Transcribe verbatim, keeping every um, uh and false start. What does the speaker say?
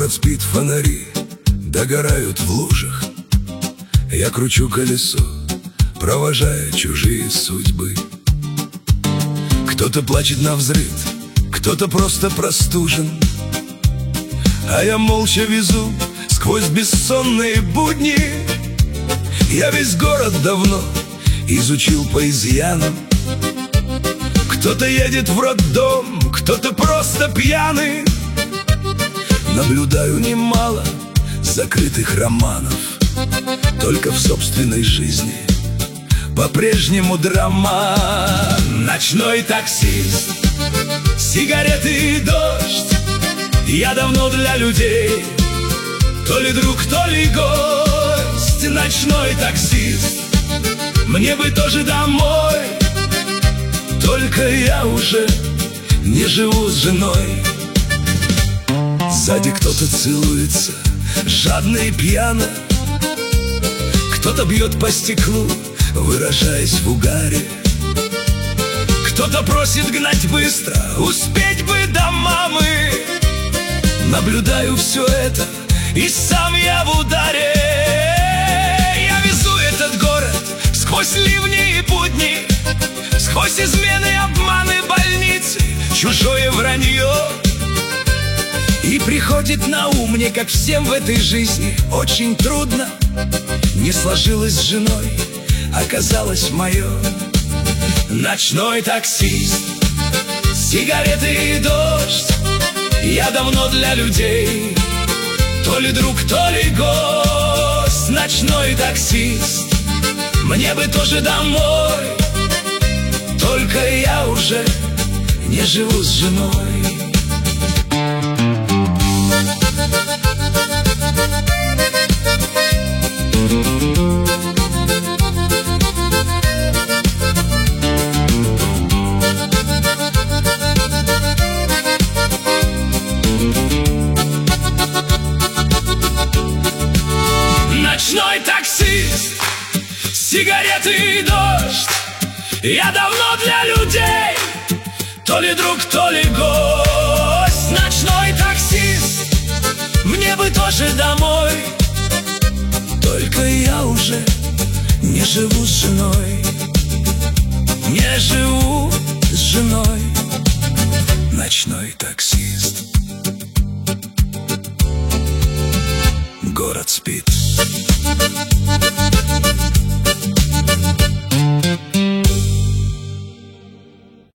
Город спит, фонари догорают в лужах. Я кручу колесо, провожая чужие судьбы. Кто-то плачет навзрыд, кто-то просто простужен, а я молча везу сквозь бессонные будни. Я весь город давно изучил по изъянам. Кто-то едет в роддом, кто-то просто пьяный. Наблюдаю немало закрытых романов, только в собственной жизни по-прежнему драма. Ночной таксист, сигареты и дождь. Я давно для людей то ли друг, то ли гость. Ночной таксист, мне бы тоже домой, только я уже не живу с женой. Сзади кто-то целуется, жадно и пьяно. Кто-то бьет по стеклу, выражаясь в угаре. Кто-то просит гнать быстро, успеть бы до мамы. Наблюдаю все это, и сам я в ударе. Я везу этот город сквозь ливни и будни, сквозь измены, обманы, больницы, чужое вранье. И приходит на ум мне, как всем в этой жизни, очень трудно. Не сложилось с женой, оказалось мое. Ночной таксист, сигареты и дождь. Я давно для людей то ли друг, то ли гость. Ночной таксист, мне бы тоже домой, только я уже не живу с женой. Ночной таксист, сигареты и дождь. Я давно для людей то ли друг, то ли гость. Ночной таксист, мне бы тоже домой, только я уже не живу с женой. Не живу с женой. Ночной таксист. Город спит.